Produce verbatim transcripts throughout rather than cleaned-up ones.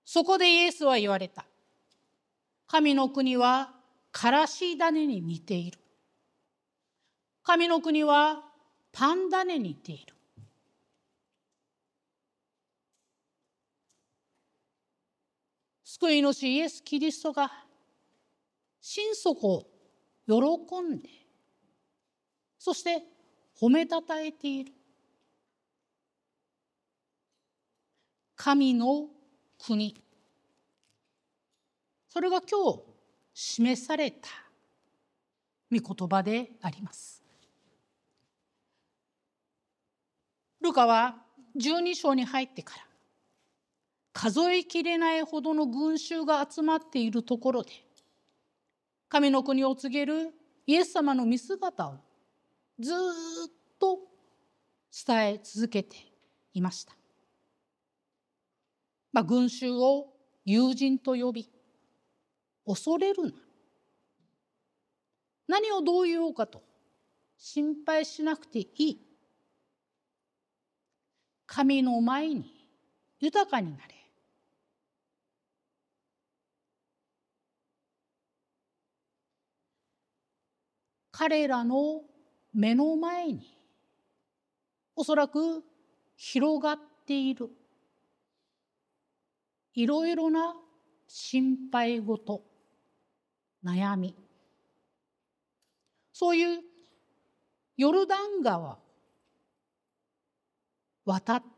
そこでイエスは言われた。神の国はからし種に似ている。神の国はパン種に似ている。救い主イエス・キリストが心底喜んで、そして褒めたたえている神の国、それが今日示された御言葉であります。ルカはじゅうに章に入ってから数えきれないほどの群衆が集まっているところで、神の国を告げるイエス様の御姿をずっと伝え続けていました。まあ、群衆を友人と呼び、恐れるな、何をどう言おうかと心配しなくていい、神の前に豊かになれ。彼らの目の前におそらく広がっているいろいろな心配事、悩み、そういうヨルダン川を渡って、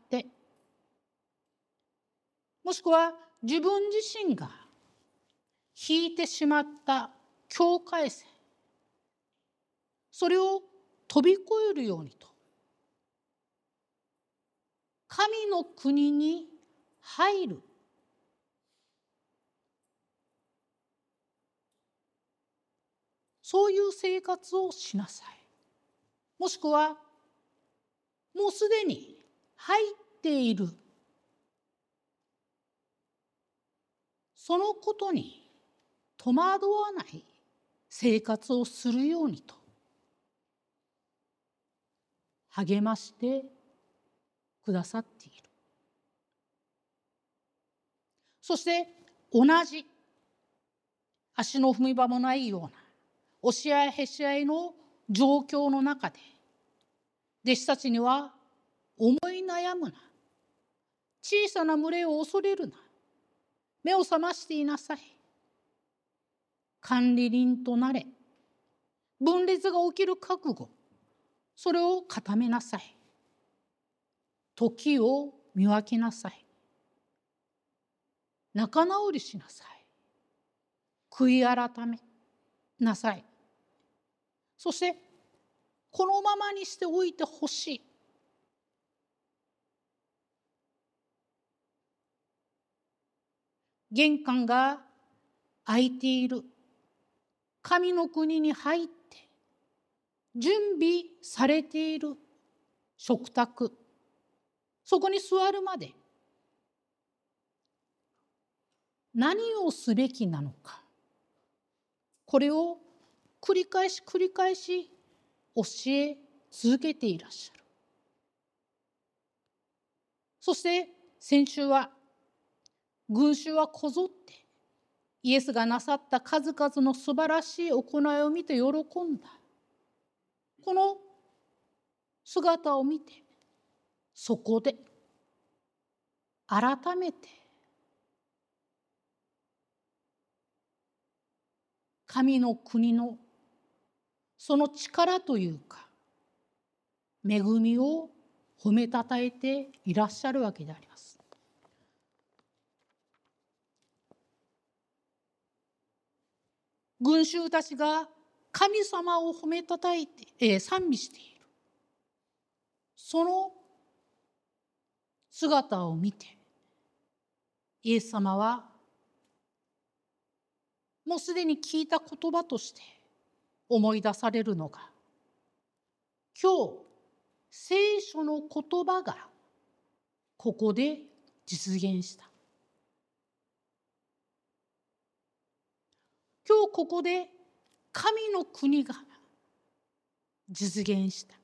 もしくは自分自身が引いてしまった境界線、それを飛び越えるようにと、神の国に入る、そういう生活をしなさい。もしくはもうすでに入っている、そのことに戸惑わない生活をするようにと励ましてくださっている。そして同じ足の踏み場もないような押し合いへし合いの状況の中で、弟子たちには思い悩むな、小さな群れを恐れるな、目を覚ましていなさい、管理人となれ、分裂が起きる覚悟、それを固めなさい、時を見分けなさい、仲直りしなさい、悔い改めなさい、そしてこのままにしておいてほしい。玄関が開いている神の国に入って準備されている食卓、そこに座るまで何をすべきなのか、これを繰り返し繰り返し教え続けていらっしゃる。そして先週は群衆はこぞってイエスがなさった数々の素晴らしい行いを見て喜んだ。この姿を見て、そこで改めて神の国のその力というか恵みを褒めたたえていらっしゃるわけであります。群衆たちが神様を褒めたたえて、えー、賛美している、その姿を見てイエス様はもうすでに聞いた言葉として思い出されるのが、今日聖書の言葉がここで実現した。今日ここで神の国が実現した。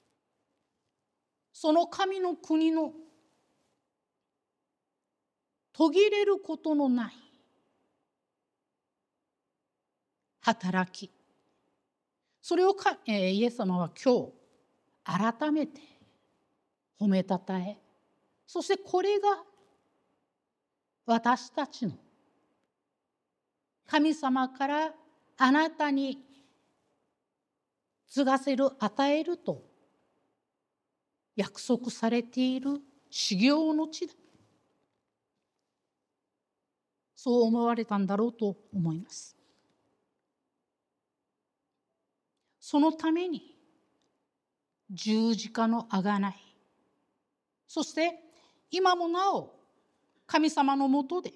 その神の国の途切れることのない働き、それをか、えー、イエス様は今日改めて褒めたたえ、そしてこれが私たちの神様からあなたに継がせる、与えると約束されている修行の地だ、そう思われたんだろうと思います。そのために十字架のあがない、そして今もなお神様のもとで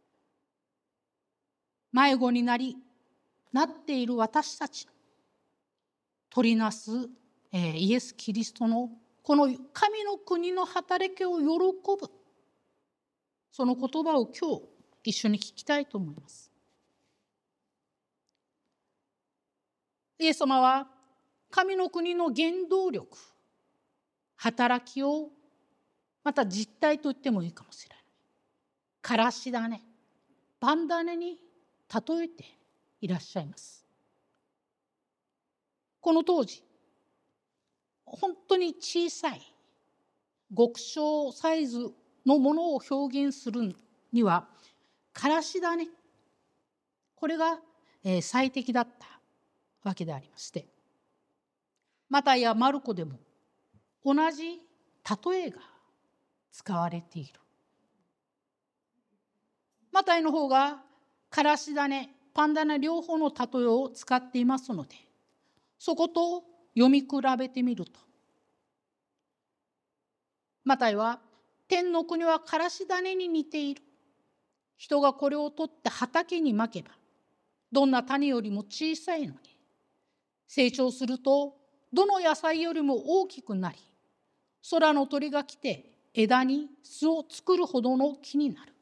迷子になりなっている私たちの取りなす、えー、イエス・キリストのこの神の国の働きを喜ぶ、その言葉を今日一緒に聞きたいと思います。イエス様は神の国の原動力、働きをまた実態と言ってもいいかもしれない、からし種、パン種に例えていらっしゃいます。この当時、本当に小さい極小サイズのものを表現するには、からし種、これが最適だったわけでありまして、マタイやマルコでも同じ例えが使われている。マタイの方がからし種、パン種両方の例えを使っていますので、そこと読み比べてみると、マタイは天の国はからし種に似ている。人がこれを取って畑にまけば、どんな種よりも小さいのに、成長するとどの野菜よりも大きくなり、空の鳥が来て枝に巣を作るほどの木になる。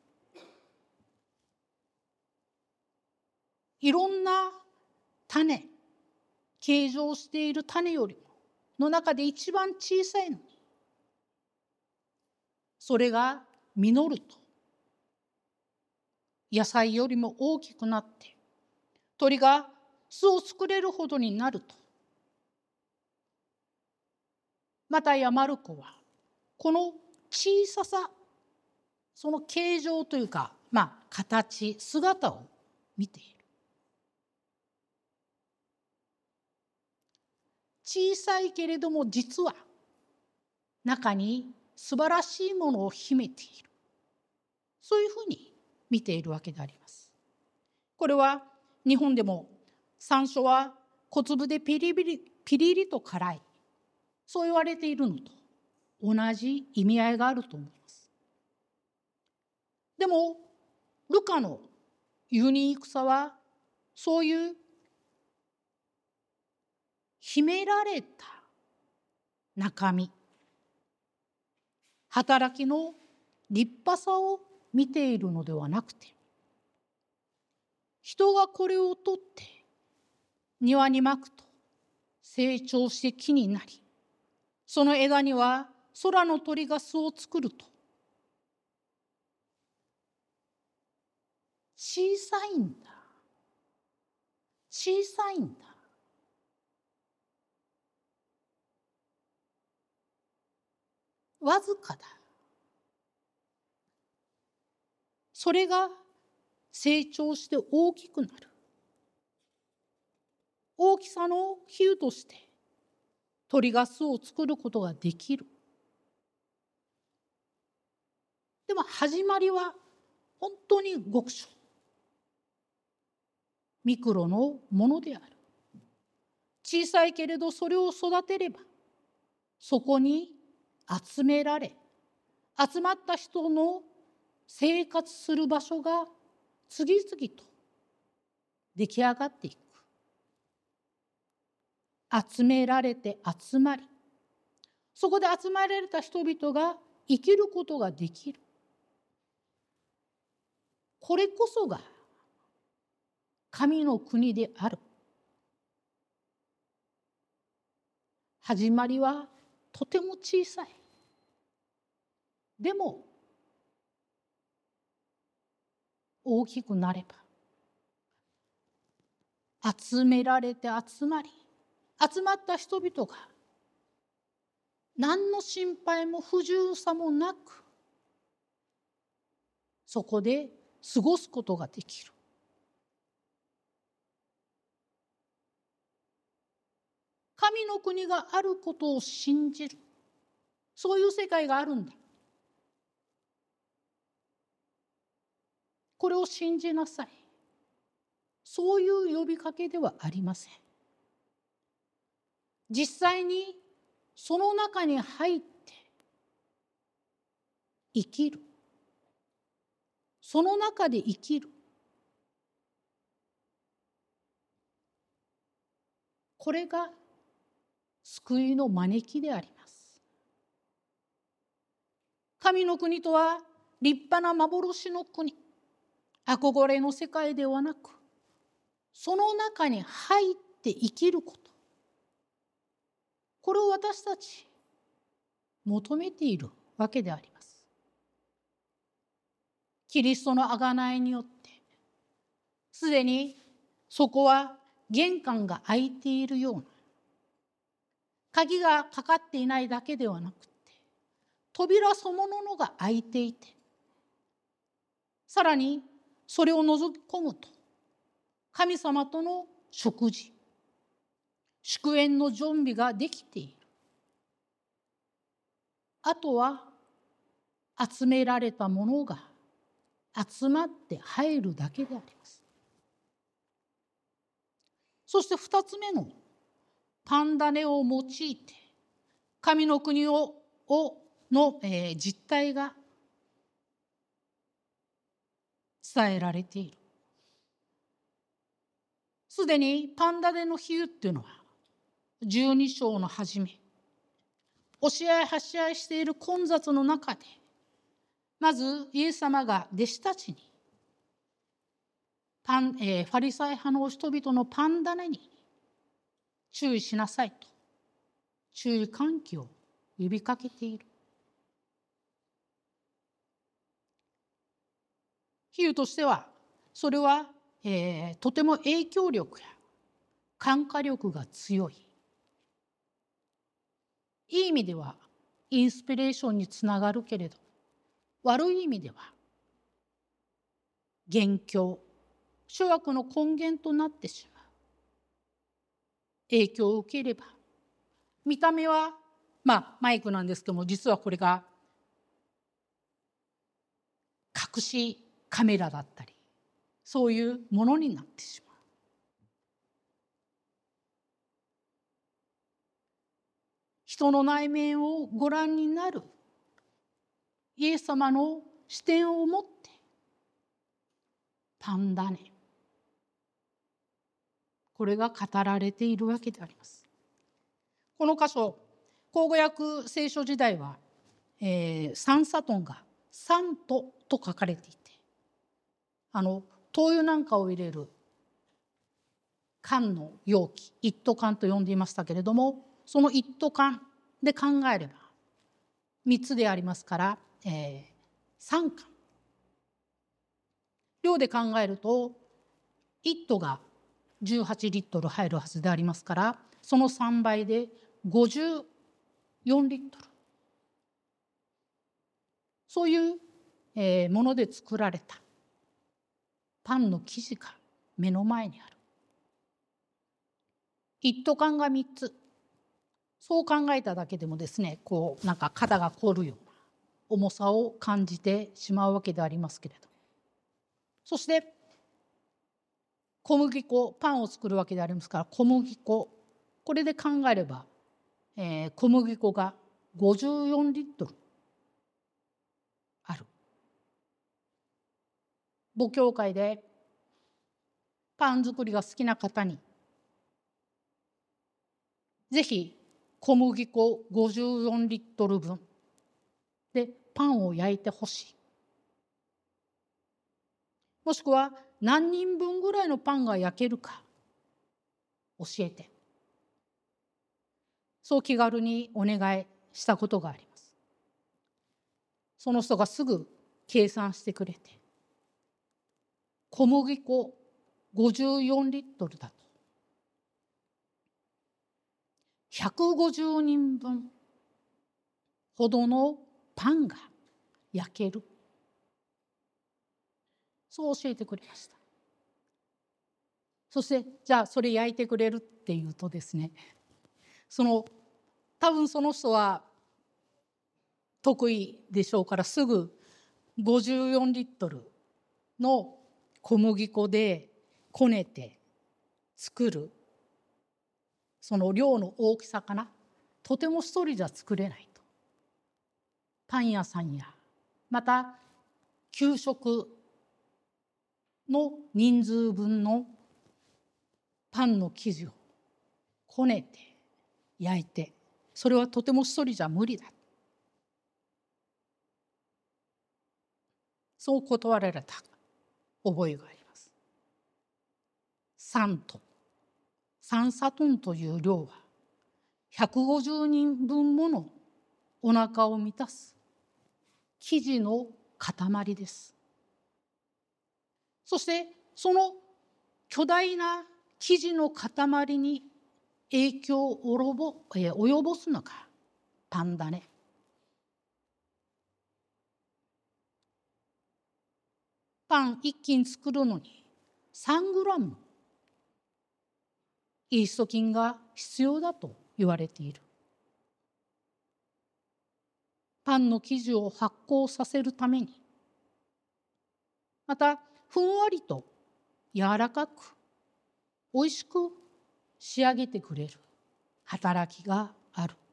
いろんな種、形状している種よりもの中で一番小さいのに、それが実ると野菜よりも大きくなって、鳥が巣を作れるほどになると、マタイやマルコはこの小ささ、その形状というか、まあ形、姿を見ている。小さいけれども実は中に素晴らしいものを秘めている、そういうふうに見ているわけであります。これは日本でも山椒は小粒でピリピリ、ピリリと辛い、そう言われているのと同じ意味合いがあると思います。でもルカのユニークさは、そういう秘められた中身、働きの立派さを見ているのではなくて、人がこれを取って庭にまくと成長して木になり、その枝には空の鳥が巣を作ると、小さいんだ、小さいんだ、わずかだ、それが成長して大きくなる。大きさの比喩として鳥が巣を作ることができる。でも始まりは本当に極小、ミクロのものである。小さいけれどそれを育てれば、そこに集められ、集まった人の生活する場所が次々と出来上がっていく。集められて集まり、そこで集まられた人々が生きることができる。これこそが神の国である。始まりはとても小さい。でも大きくなれば、集められて集まり、集まった人々が何の心配も不自由さもなく、そこで過ごすことができる。神の国があることを信じる。そういう世界があるんだ。これを信じなさい。そういう呼びかけではありません。実際にその中に入って生きる。その中で生きる。これが救いの招きであります。神の国とは立派な幻の国、憧れの世界ではなく、その中に入って生きること。これを私たち求めているわけであります。キリストの贖いによって、すでにそこは玄関が開いているような、鍵がかかっていないだけではなくて、扉そのものが開いていて、さらにそれを覗き込むと、神様との食事、祝宴の準備ができている。あとは集められたものが集まって入るだけであります。そして二つ目のパン種を用いて神の国ををの、えー、実態が伝えられている。すでにパン種の比喩っていうのはじゅうに章の初め、押し合いはし合いしている混雑の中で、まずイエス様が弟子たちにパン、えー、ファリサイ派の人々のパン種に注意しなさいと注意喚起を呼びかけている。比喩としてはそれは、えー、とても影響力や感化力が強い、いい意味ではインスピレーションにつながるけれど、悪い意味では元凶、諸悪の根源となってしまう。影響を受ければ、見た目はまあマイクなんですけども、実はこれが隠しカメラだったり、そういうものになってしまう。人の内面をご覧になるイエス様の視点を持ってパン種、これが語られているわけであります。この箇所、口語訳聖書時代は、えー、サンサトンがサントと書かれていて、あの灯油なんかを入れる缶の容器、一斗缶と呼んでいましたけれども、その一斗缶で考えればみっつでありますから、えー、さん缶。量で考えるといち斗がじゅうはちリットル入るはずでありますから、そのさんばいでごじゅうよんリットル。そういう、えー、もので作られたパンの生地が目の前にある。一斗缶がみっつ。そう考えただけでもですね、こうなんか肩が凝るような重さを感じてしまうわけでありますけれど、そして小麦粉、パンを作るわけでありますから、小麦粉、これで考えれば、えー、小麦粉がごじゅうよんリットルある。母教会でパン作りが好きな方にぜひ小麦粉ごじゅうよんリットル分でパンを焼いてほしい。もしくは何人分ぐらいのパンが焼けるか教えて。そう気軽にお願いしたことがあります。その人がすぐ計算してくれて、 小麦粉ごじゅうよんリットルだとひゃくごじゅうにんぶんほどのパンが焼ける、そう教えてくれました。そしてじゃあそれ焼いてくれるっていうとですね、その多分その人は得意でしょうから、すぐごじゅうよんリットルの小麦粉でこねて作るその量の大きさかな、とても一人じゃ作れないと。パン屋さんやまた給食の人数分のパンの生地をこねて焼いて、それはとても一人じゃ無理だ、そう断られた覚えがあります。さんトン、さんサトンという量はひゃくごじゅうにんぶんものお腹を満たす生地の塊です。そしてその巨大な生地の塊に影響を及ぼすのがパンだね。パン一斤作るのにさんグラムイースト菌が必要だと言われている。パンの生地を発酵させるために、またふんわりと柔らかくおいしく仕上げてくれる働きがある。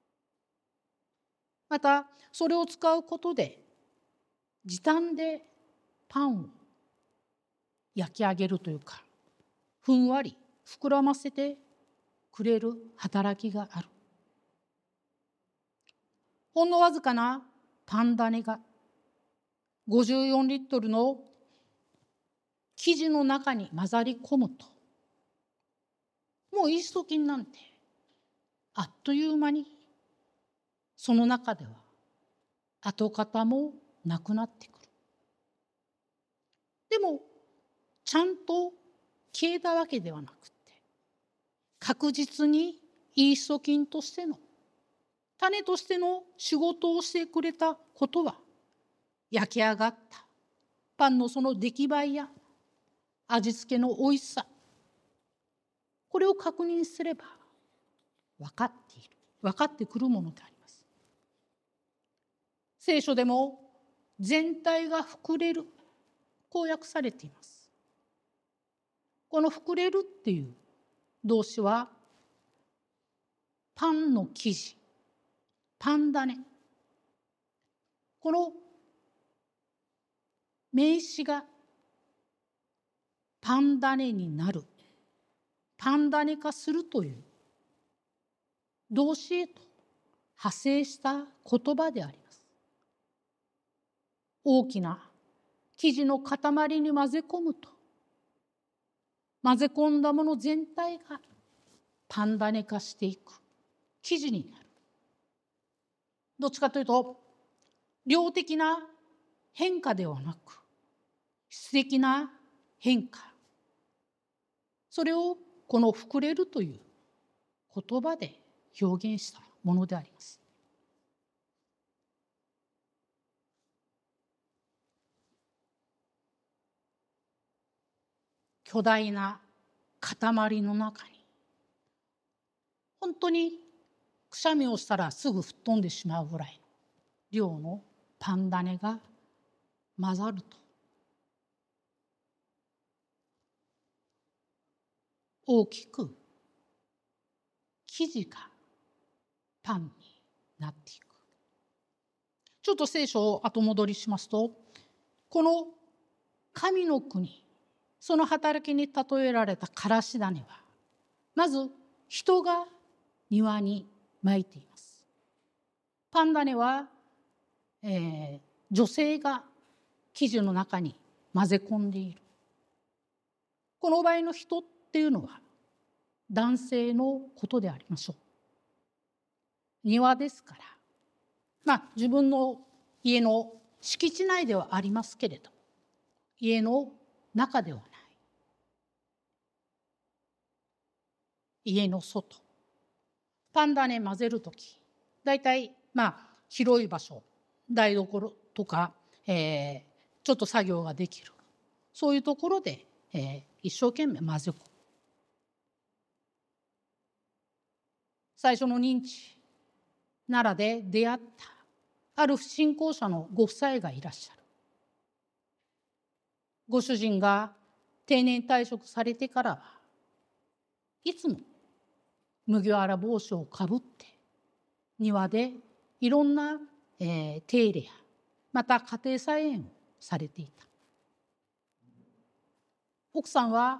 またそれを使うことで時短でパンを焼き上げるというか、ふんわり膨らませてくれる働きがある。ほんのわずかなパン種がごじゅうよんリットルの生地の中に混ざり込むと、もうイースト菌なんてあっという間にその中では跡形もなくなってくる。でもちゃんと消えたわけではなくて、確実にイースト菌としての種としての仕事をしてくれたことは、焼き上がったパンのその出来栄えや味付けのおいしさ、これを確認すれば分かっている、分かってくるものであります。聖書でも全体が膨れる、こう訳されています。この膨れるっていう動詞は、パンの生地、パン種、この名詞がパン種になる、パン種化するという動詞へと派生した言葉であります。大きな生地の塊に混ぜ込むと、混ぜ込んだもの全体がパン種化していく生地になる。どっちかというと量的な変化ではなく質的な変化、それをこの膨れるという言葉で表現したものであります。巨大な塊の中に本当にくしゃみをしたらすぐ吹っ飛んでしまうぐらいの量のパン種が混ざると、大きく生地がパンになっていく。ちょっと聖書を後戻りしますと、この神の国、その働きに例えられたからし種は、まず人が庭にまいています。パン種は、えー、女性が生地の中に混ぜ込んでいる。この場合の人っていうのは男性のことでありましょう。庭ですから、まあ自分の家の敷地内ではありますけれど、家の中ではない。家の外、パンダネ混ぜるとき、だいたいまあ広い場所、台所とか、えー、ちょっと作業ができる、そういうところで、えー、一生懸命混ぜ込む。最初の認知、奈良で出会ったある信仰者のご夫妻がいらっしゃる。ご主人が定年退職されてからはいつも麦わら帽子をかぶって庭でいろんな、えー、手入れやまた家庭菜園をされていた。奥さんは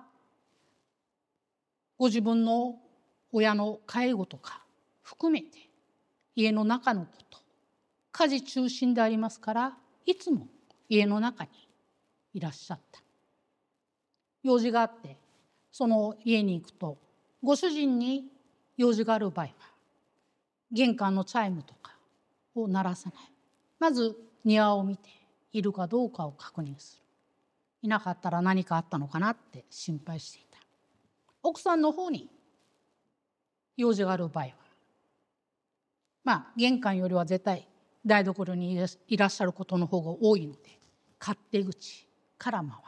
ご自分の親の介護とか含めて家の中のこと、家事中心でありますからいつも家の中にいらっしゃった。用事があってその家に行くとご主人に用事がある場合は玄関のチャイムとかを鳴らさない。まず庭を見ているかどうかを確認する。いなかったら何かあったのかなって心配していた。奥さんの方に用事がある場合はまあ玄関よりは絶対台所にいらっしゃることの方が多いので勝手口から回る。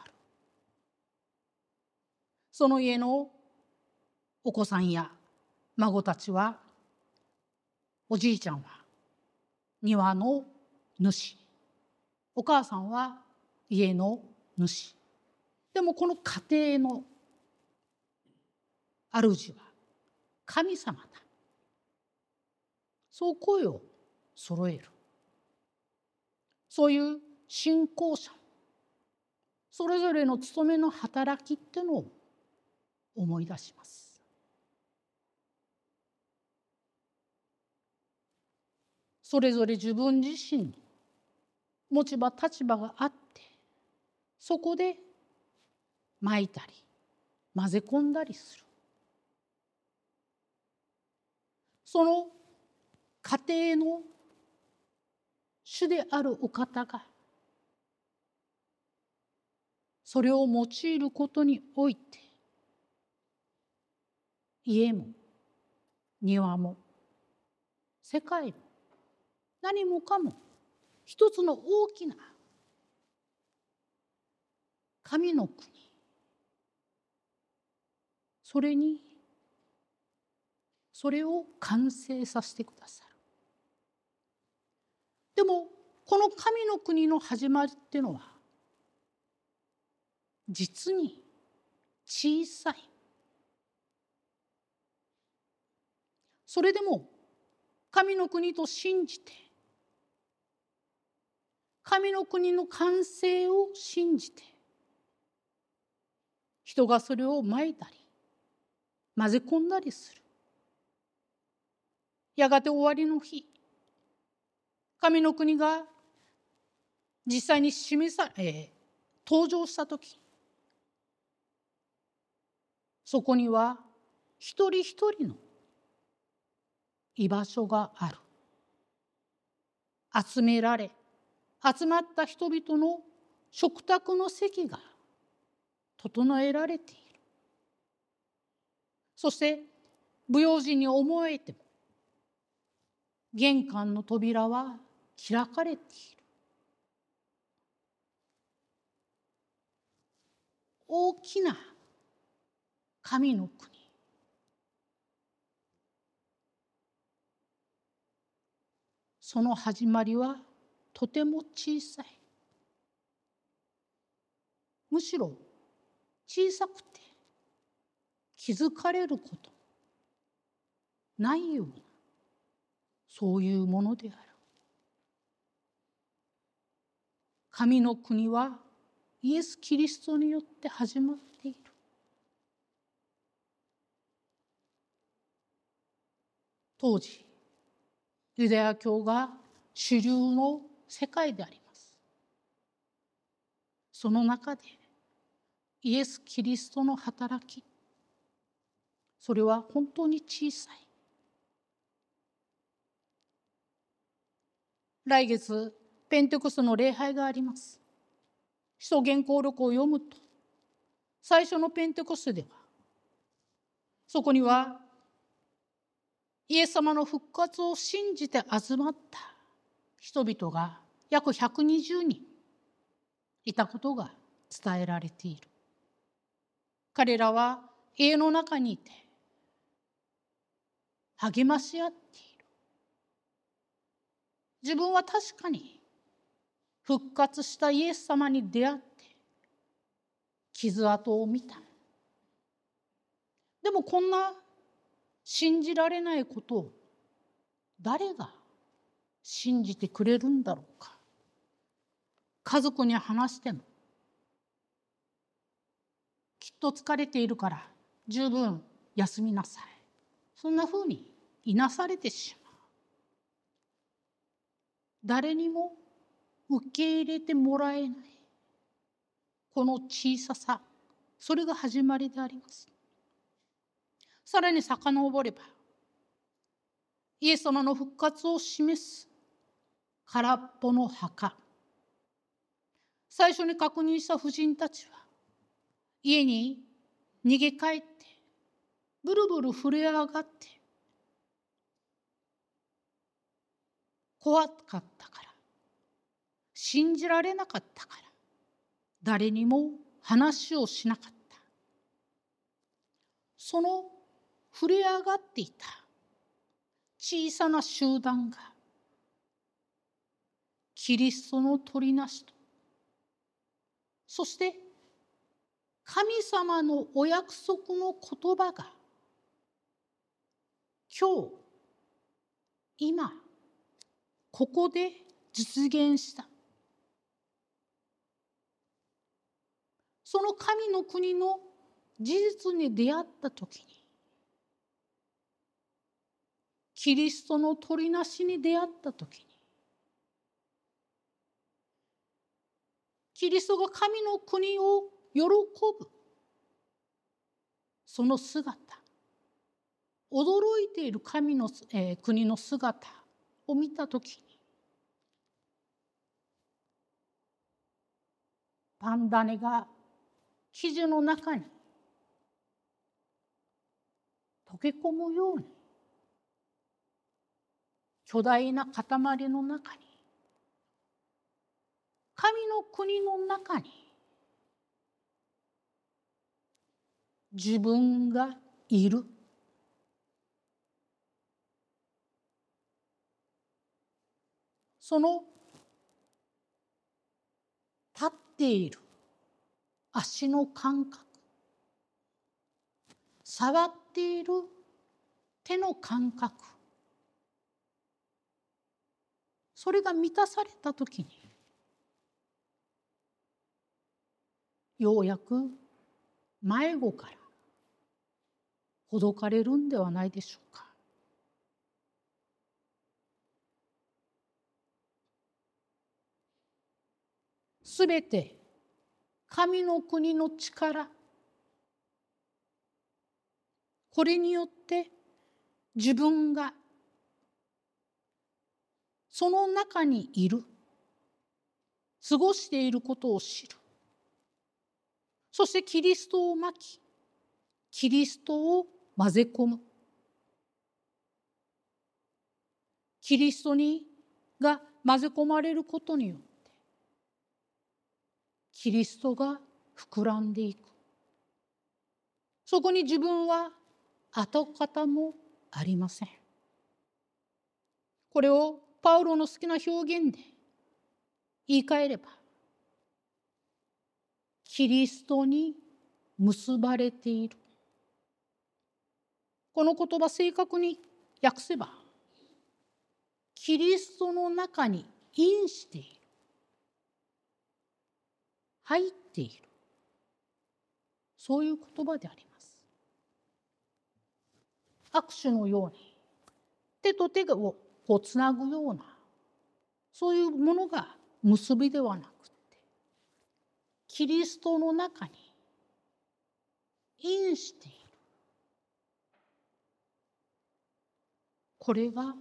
その家のお子さんや孫たちはおじいちゃんは庭の主、お母さんは家の主。でもこの家庭の主は神様だ。そう声を揃える。そういう信仰者それぞれの務めの働きっていうのを思い出します。それぞれ自分自身の持ち場立場があってそこでまいたり混ぜ込んだりする。その家庭の主であるお方がそれを用いることにおいて家も庭も世界も何もかも一つの大きな神の国、それにそれを完成させてくださる。でもこの神の国の始まりっていうのは実に小さい。それでも神の国と信じて神の国の完成を信じて人がそれをまいたり混ぜ込んだりする。やがて終わりの日、神の国が実際に示さ、えー、登場したとき、そこには一人一人の居場所がある。集められ、集まった人々の食卓の席が整えられている。そして不用心に思えても玄関の扉は開かれている。大きな神の国。その始まりはとても小さい。むしろ小さくて気づかれることないようなそういうものである。神の国はイエス・キリストによって始まっている。当時ユダヤ教が主流の世界であります。その中でイエス・キリストの働き、それは本当に小さい。来月ペンテコステの礼拝があります。使徒原稿録を読むと最初のペンテコステでは、そこにはイエス様の復活を信じて集まった人々が約ひゃくにじゅうにんいたことが伝えられている。彼らは家の中にいて励まし合っている。自分は確かに復活したイエス様に出会って傷跡を見た。でもこんな信じられないことを誰が信じてくれるんだろうか。家族に話しても、きっと疲れているから十分休みなさい。そんなふうにいなされてしまう。誰にも受け入れてもらえない。この小ささ、それが始まりであります。さらに遡れば、イエス様の復活を示す空っぽの墓。最初に確認した婦人たちは、家に逃げ帰って、ブルブル震え上がって、怖かったから、信じられなかったから、誰にも話をしなかった。その震え上がっていた小さな集団が、キリストの取りなしと、そして神様のお約束の言葉が、今日、今、ここで実現した。その神の国の事実に出会ったときに、キリストの取りなしに出会ったときに、キリストが神の国を喜ぶ、その姿、驚いている神の、えー、国の姿を見たときに、パン種が生地の中に溶け込むように、巨大な塊の中に、神の国の中に自分がいる。その立っている足の感覚、触っている手の感覚、それが満たされたときに、ようやく迷子からほどかれるんではないでしょうか。すべて神の国の力、これによって自分がその中にいる、過ごしていることを知る。そしてキリストをまき、キリストを混ぜ込む。キリストにが混ぜ込まれることによって、キリストが膨らんでいく。そこに自分は跡形もありません。これをパウロの好きな表現で言い換えれば、キリストに結ばれている。この言葉正確に訳せば、キリストの中に因している、入っている、そういう言葉であります。握手のように手と手をこうつなぐような、そういうものが結びではなくて、キリストの中に因している。これが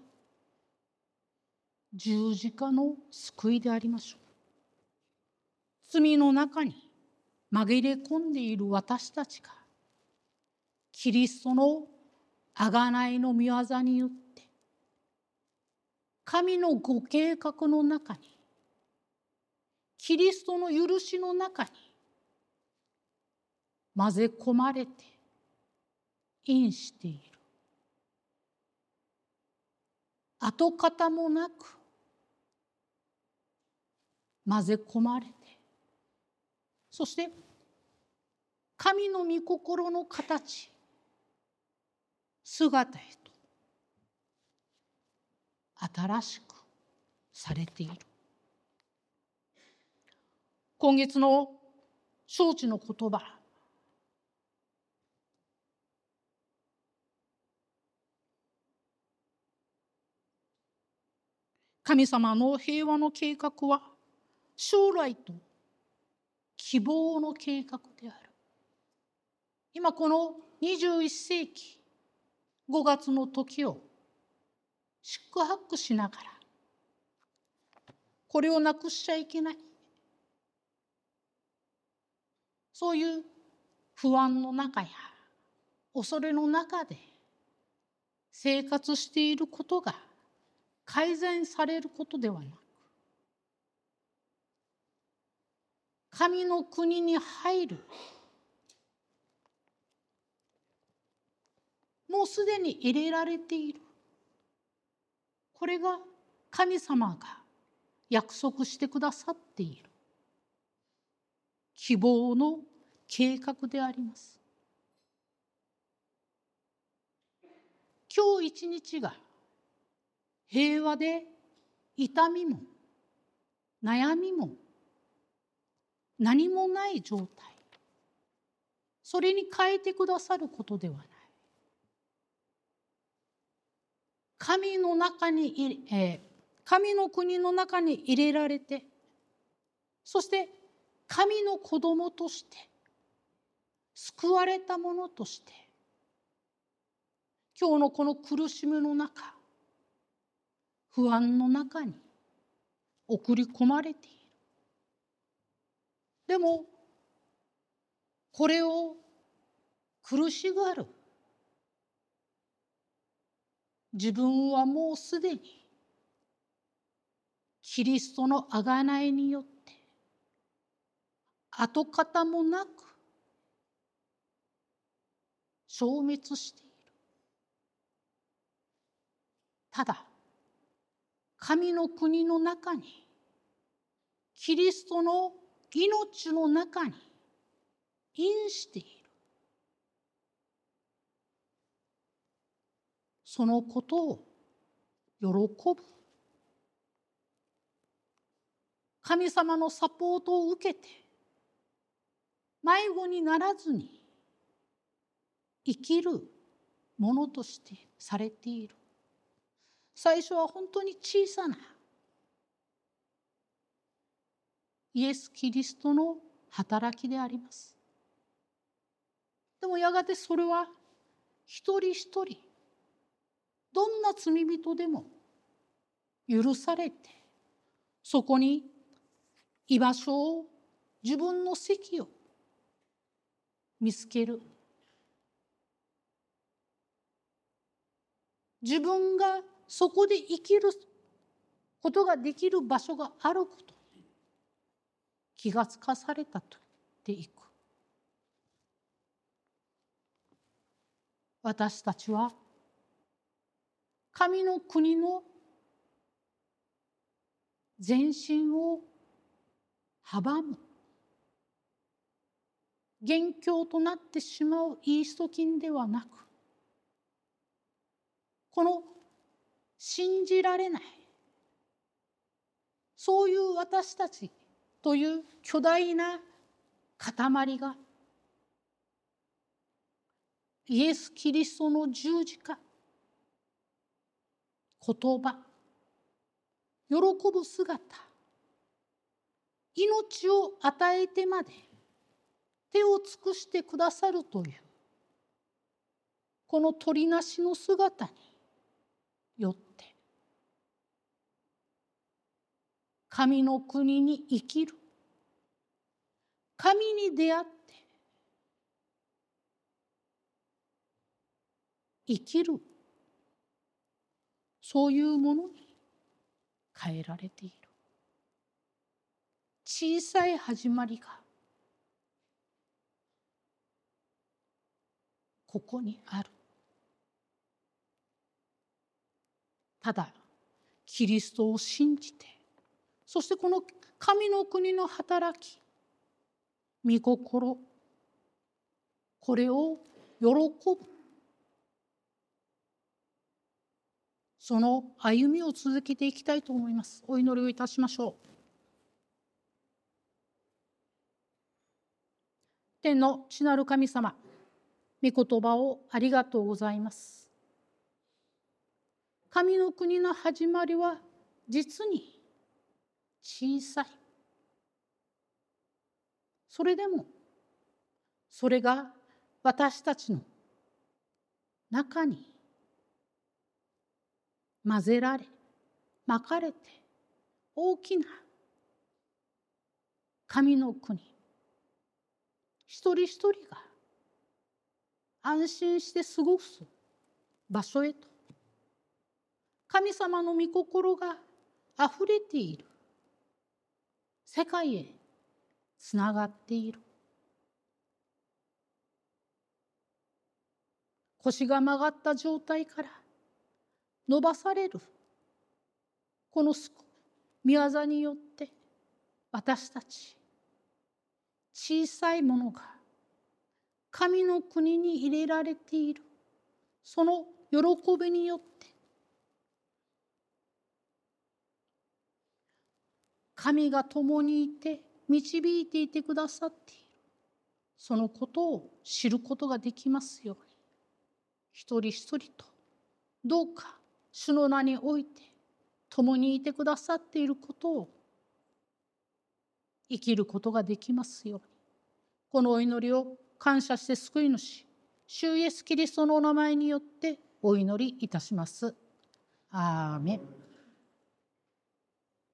十字架の救いでありましょう。罪の中に紛れ込んでいる私たちがキリストの贖いの御業によって神のご計画の中に、キリストの許しの中に混ぜ込まれて因している。跡形もなく混ぜ込まれて、そして神の御心の形、姿へと新しくされている。今月の承知の言葉、神様の平和の計画は将来と希望の計画である。今このにじゅういっ世紀ごがつの時を宿泊しながら、これをなくしちゃいけない、そういう不安の中や恐れの中で生活していることが改善されることではなく、神の国に入る、もうすでに入れられている、これが神様が約束してくださっている希望の計画であります。今日一日が平和で痛みも悩みも何もない状態、それに変えてくださることではない。神の中に、えー、神の国の中に入れられて、そして神の子供として救われたものとして、今日のこの苦しみの中、不安の中に送り込まれている。でもこれを苦しがる自分はもうすでにキリストの贖いによって跡形もなく消滅している。ただ神の国の中に、キリストの命の中に因している。そのことを喜ぶ。神様のサポートを受けて迷子にならずに生きるものとしてされている。最初は本当に小さなイエス・キリストの働きであります。でもやがてそれは一人一人、どんな罪人でも許されて、そこに居場所を、自分の席を見つける。自分がそこで生きることができる場所があることに気がつかされたと言っていく。私たちは神の国の前進を阻む元凶となってしまうイースト菌ではなく、この信じられない、そういう私たちという巨大な塊がイエス・キリストの十字架、言葉、喜ぶ姿、命を与えてまで手を尽くしてくださるというこの取りなしの姿によって、神の国に生きる、 神に出会って生きる、そういうものに変えられている。小さい始まりがここにある。ただキリストを信じて、そしてこの神の国の働き、御心、これを喜ぶ、その歩みを続けていきたいと思います。お祈りをいたしましょう。天の父なる神様、御言葉をありがとうございます。神の国の始まりは実に小さい。それでもそれが私たちの中に混ぜられ、まかれて、大きな神の国、一人一人が安心して過ごす場所へと、神様の御心があふれている世界へつながっている。腰が曲がった状態から伸ばされるこの御業によって、私たち小さいものが神の国に入れられている、その喜びによって神が共にいて導いていてくださっている、そのことを知ることができますように、一人一人とどうか主の名において共にいてくださっていることを生きることができますように、このお祈りを感謝して救い主主イエスキリストのお名前によってお祈りいたします。アーメン。